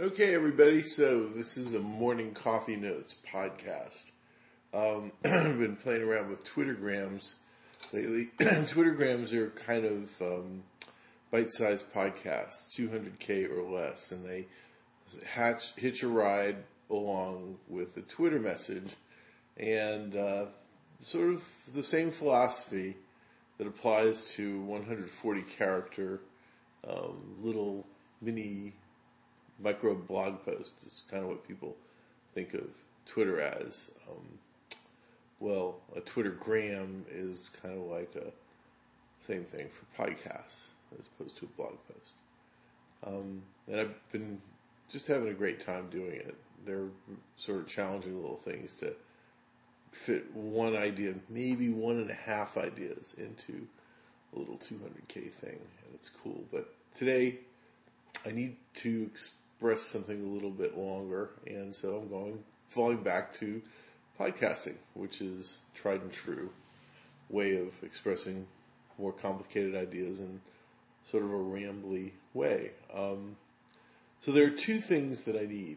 Okay, everybody. So this is a Morning Coffee Notes podcast. I've been playing around with Twittergrams lately. Twittergrams are kind of bite-sized podcasts, 200K or less, and they hitch a ride along with a Twitter message and sort of the same philosophy that applies to 140 character little mini micro blog post is kind of what people think of Twitter as. A Twittergram is kind of like a same thing for podcasts as opposed to a blog post. And I've been just having a great time doing it. They're sort of challenging little things to fit one idea, maybe one and a half ideas into a little 200K thing, and it's cool. But today, I need to express something a little bit longer, and so I'm falling back to podcasting, which is tried and true way of expressing more complicated ideas in sort of a rambly way. So there are two things that I need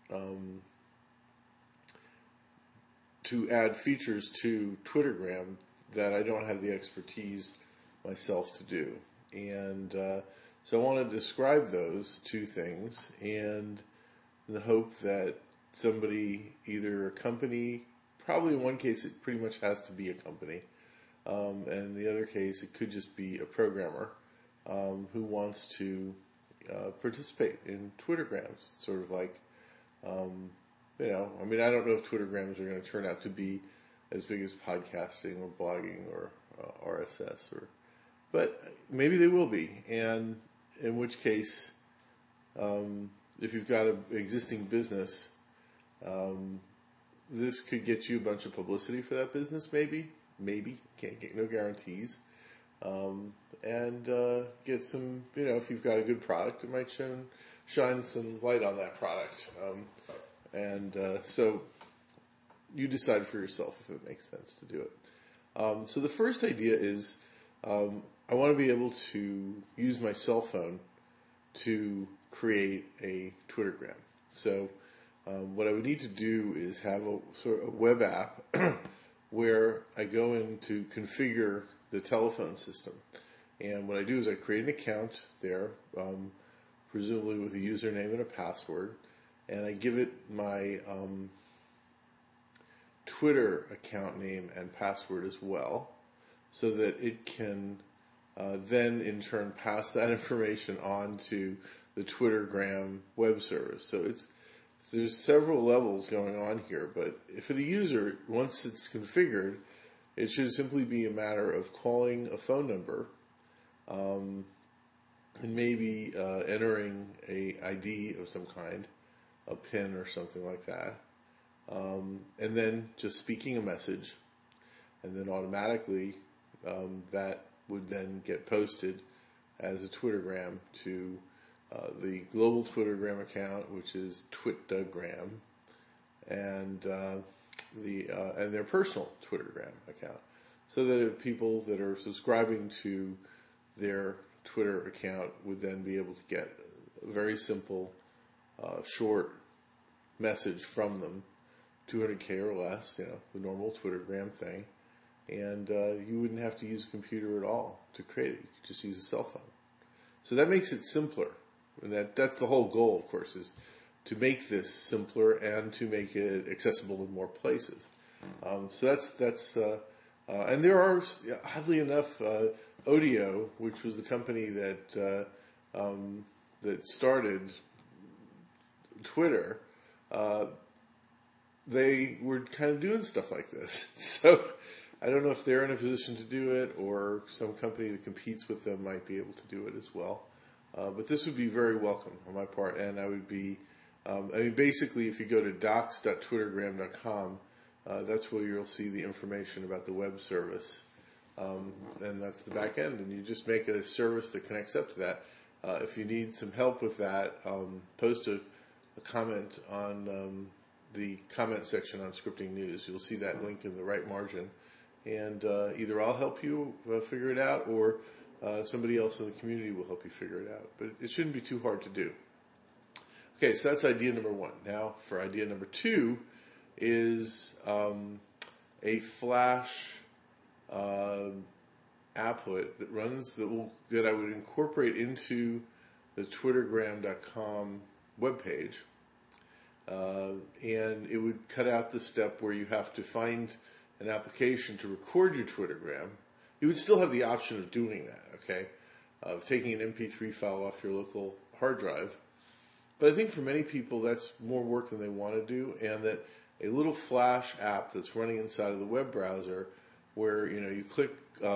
to add features to Twittergram that I don't have the expertise myself to do. And so I want to describe those two things, and in the hope that somebody, either a company, probably in one case it pretty much has to be a company, and in the other case it could just be a programmer who wants to participate in Twittergrams, sort of like, I don't know if Twittergrams are going to turn out to be as big as podcasting or blogging or RSS, but maybe they will be, and in which case, if you've got an existing business, this could get you a bunch of publicity for that business, maybe, can't get no guarantees, and get some, if you've got a good product, it might shine some light on that product, so you decide for yourself if it makes sense to do it. So the first idea is, I want to be able to use my cell phone to create a Twittergram. So what I would need to do is have a sort of a web app where I go in to configure the telephone system. And what I do is I create an account there, presumably with a username and a password, and I give it my Twitter account name and password as well, so that it can then in turn pass that information on to the Twittergram web service. So there's several levels going on here, but for the user, once it's configured, it should simply be a matter of calling a phone number, and maybe entering a ID of some kind, a PIN or something like that, and then just speaking a message, and then automatically that would then get posted as a Twittergram to the global Twittergram account, which is Twitdagram, and their personal Twittergram account, so that if people that are subscribing to their Twitter account would then be able to get a very simple, short message from them, 200K or less, the normal Twittergram thing. And you wouldn't have to use a computer at all to create it. You could just use a cell phone. So that makes it simpler. And that's the whole goal, of course, is to make this simpler and to make it accessible in more places. So that's and there are, oddly enough, Odeo, which was the company that started Twitter, they were kind of doing stuff like this. So I don't know if they're in a position to do it, or some company that competes with them might be able to do it as well. But this would be very welcome on my part, and I would be, basically if you go to docs.twittergram.com, that's where you'll see the information about the web service. And that's the back end, and you just make a service that connects up to that. If you need some help with that, post a comment on the comment section on Scripting News. You'll see that link in the right margin. And either I'll help you figure it out, or somebody else in the community will help you figure it out. But it shouldn't be too hard to do. Okay, so that's idea number one. Now, for idea number two is a Flash applet that I would incorporate into the twittergram.com webpage, and it would cut out the step where you have to find an application to record your Twittergram. You would still have the option of doing that, okay, of taking an MP3 file off your local hard drive. But I think for many people that's more work than they want to do, and that a little Flash app that's running inside of the web browser where, you click,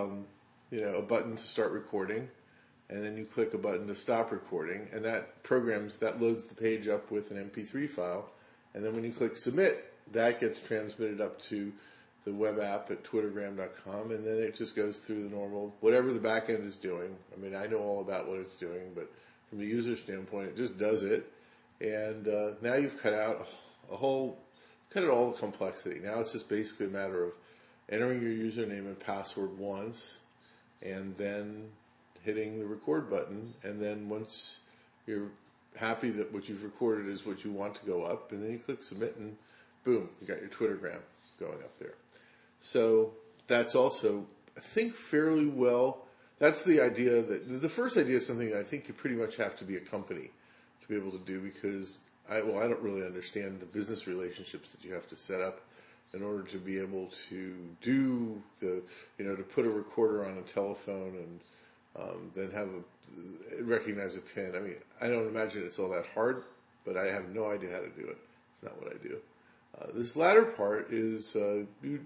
a button to start recording, and then you click a button to stop recording, and that loads the page up with an MP3 file, and then when you click submit, that gets transmitted up to the web app at twittergram.com, and then it just goes through the normal, whatever the back end is doing. I mean, I know all about what it's doing, but from a user standpoint, it just does it, and now you've cut out all the complexity. Now it's just basically a matter of entering your username and password once, and then hitting the record button, and then once you're happy that what you've recorded is what you want to go up, and then you click submit, and boom, you got your Twittergram going up there. So that's also, I think, fairly well. That's the idea that the first idea is something that I think you pretty much have to be a company to be able to do, because I don't really understand the business relationships that you have to set up in order to be able to do to put a recorder on a telephone and then recognize a pin. I mean, I don't imagine it's all that hard, but I have no idea how to do it. It's not what I do. This latter part is you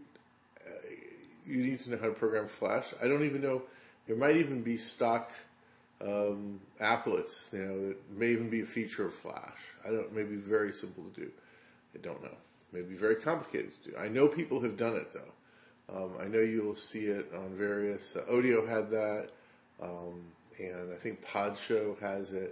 need to know how to program Flash. I don't even know. There might even be stock applets, that may even be a feature of Flash. It may be very simple to do. I don't know. It may be very complicated to do. I know people have done it, though. I know you'll see it on various, Odeo had that, and I think Podshow has it,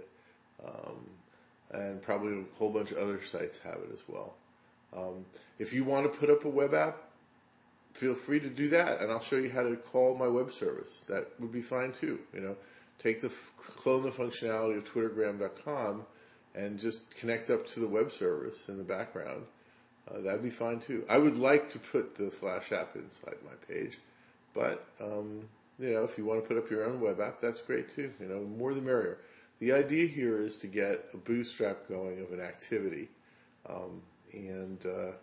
and probably a whole bunch of other sites have it as well. If you want to put up a web app, feel free to do that, and I'll show you how to call my web service. That would be fine too. Clone the functionality of twittergram.com and just connect up to the web service in the background. That'd be fine too. I would like to put the Flash app inside my page, but if you want to put up your own web app, that's great too. The more the merrier. The idea here is to get a bootstrap going of an activity, and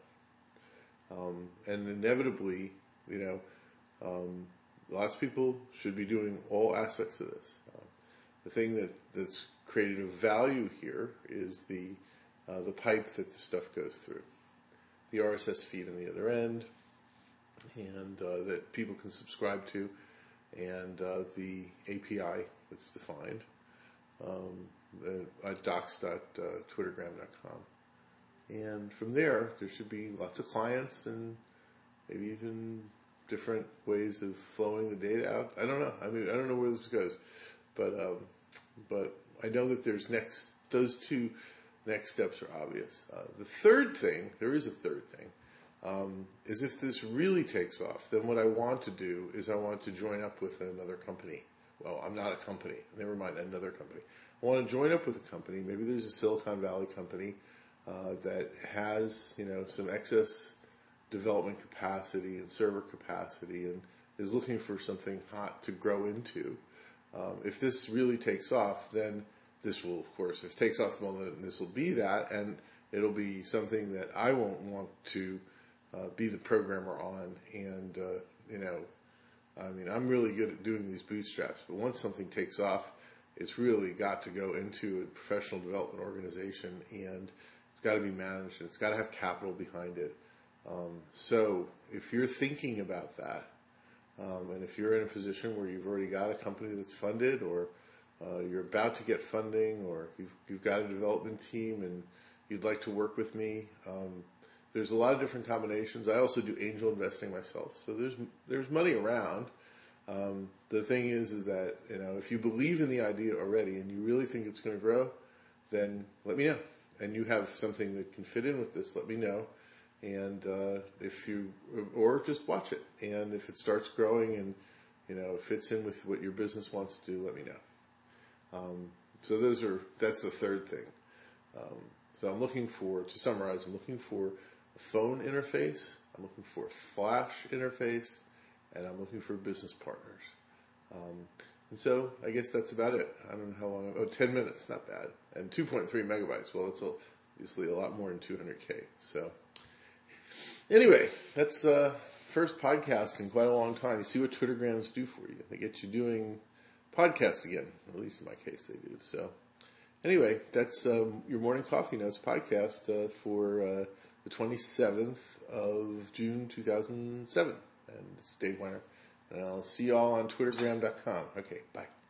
inevitably, lots of people should be doing all aspects of this. The thing that's created a value here is the pipe that the stuff goes through, the RSS feed on the other end, and that people can subscribe to, and the API that's defined at docs.twittergram.com. And from there should be lots of clients and maybe even different ways of flowing the data out. I don't know. I mean, I don't know where this goes, but I know that those two next steps are obvious. The third thing, there is a third thing, is if this really takes off, then what I want to do is I want to join up with another company. Well, I'm not a company. Never mind, another company. I want to join up with a company. Maybe there's a Silicon Valley company that has, some excess development capacity and server capacity and is looking for something hot to grow into. If this really takes off, then this will, of course, if it takes off, well, then this will be that, and it'll be something that I won't want to be the programmer on. And, I'm really good at doing these bootstraps, but once something takes off, it's really got to go into a professional development organization, and it's got to be managed, and it's got to have capital behind it. So if you're thinking about that, and if you're in a position where you've already got a company that's funded, or you're about to get funding, or you've got a development team and you'd like to work with me, there's a lot of different combinations. I also do angel investing myself, so there's money around. The thing is that, if you believe in the idea already and you really think it's going to grow, then let me know. And you have something that can fit in with this, let me know. And or just watch it. And if it starts growing and, fits in with what your business wants to do, let me know. So that's the third thing. So to summarize, I'm looking for a phone interface, I'm looking for a Flash interface, and I'm looking for business partners. And so I guess that's about it. I don't know how long. 10 minutes, not bad. And 2.3 megabytes. Well, that's obviously a lot more than 200K. So anyway, that's first podcast in quite a long time. You see what Twittergrams do for you. They get you doing podcasts again. Or at least in my case they do. So anyway, that's your Morning Coffee Notes podcast for the 27th of June 2007. And it's Dave Weiner. And I'll see you all on Twittergram.com. Okay, bye.